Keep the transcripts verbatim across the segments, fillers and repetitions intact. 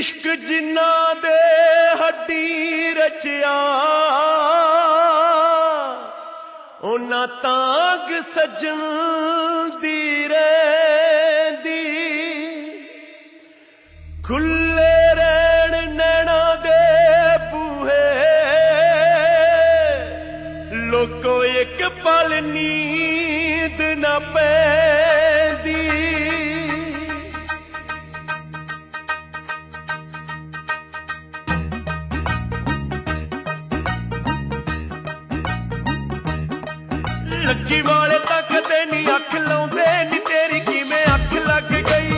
इश्क जिन्ना दे हड्डी रचिया उन्ना तांग सजन दी रहिंदी खुले रहन नैना दे बूहे लोको एक पल नींद न पैंदी लक्की वाले तक ते नी अख लाउंदे नी तेरी किवें अख लग गई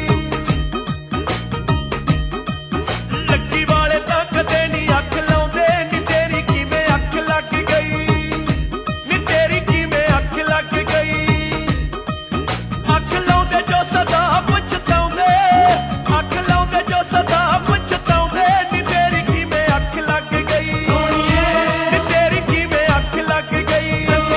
लक्की वाले तक ते नी अख लाउंदे नी तेरी किवें अख लग गई नी तेरी किवें अख लग गई अख लाउंदे जो सदा पछताउंदे अख लाउंदे जो सदा पछताउंदे नी तेरी किवें अख लग गई सोनिए नी तेरी किवें अख लग गई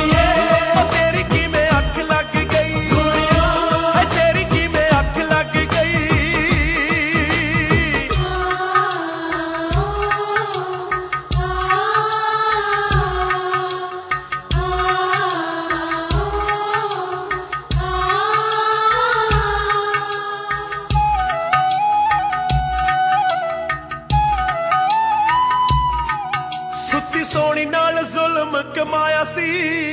सुती सोनी नाल जुल्म कमाया सी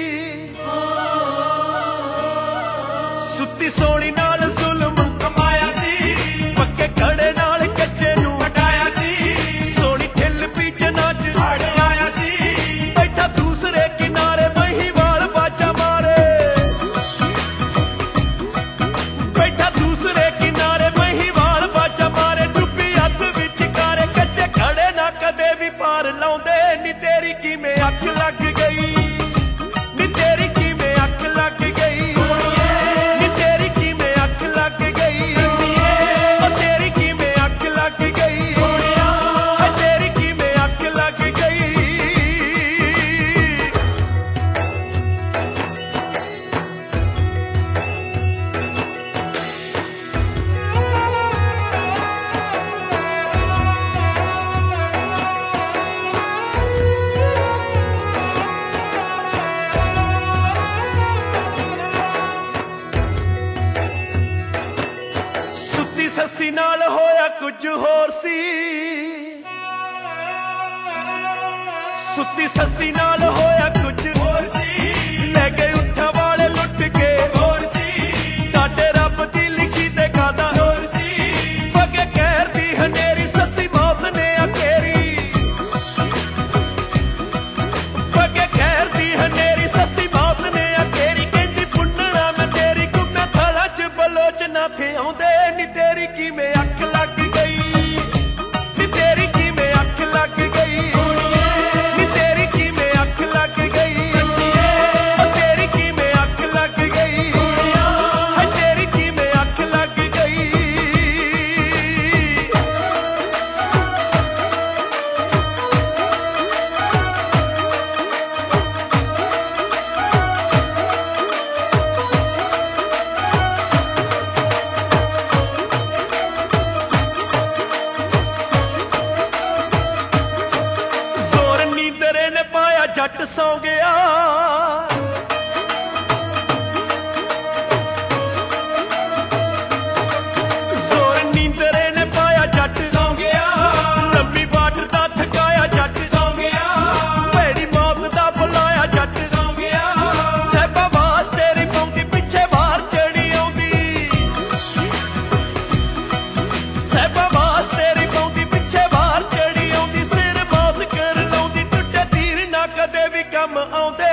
सुती सोनी नाल जुल्म कमाया सी पक्के खड़े नाल कच्चे नू हटाया सी सोनी ठिल पीछे नाच अड़ आया सी बैठा दूसरे किनारे महिवाल बाजा मारे बैठा दूसरे किनारे महिवाल बाजा मारे डुब्बी हथ विच कारे कच्चे खड़े ना कदे भी पार लाउंदे नी तेरी किवें अख लग गई नी तेरी किवें अख लग गई नी तेरी किवें अख लग गई ओ तेरी किवें अख लग गई ओ तेरी किवें अख लग गई सुती सस्सी नाल होया कुछ होर सी सुती सस्सी नाल होया कुछ होर सी ले गए उठा वाले लुट के होर सी ताडे रब दी लिखी ते गादा होर सी पगे कहर दी हनेरी सस्सी मौत ने अकेरी पगे कहर दी हनेरी सस्सी मौत ने अकेरी कहंदी पुन्नड़ा मैं तेरी गुम्मे थाला च बलोच ना थे आउंदे नी तेरी किवें अख लग गई नी तेरी किवें अख लग गई नी तेरी किवें अख लग गई ओ तेरी किवें अख लग गई ओ तेरी किवें अख लग गई जोर नींदरे ने पाया जट सौ गया जोर नींदरे ने पाया जट सौ गया लंबी बाट दा थकाया जट सौ गया भैड़ी मौत दा बुलाया जट सौ गया सहबा वास तेरी पौंदी पिछे बाहर चढ़ी आउंदी सहबा वास तेरी पौंदी पिछे बाहर चढ़ी आउंदी सिर मौत कर लाउंदी टुटे तीर ना कदे भी कम आउंदे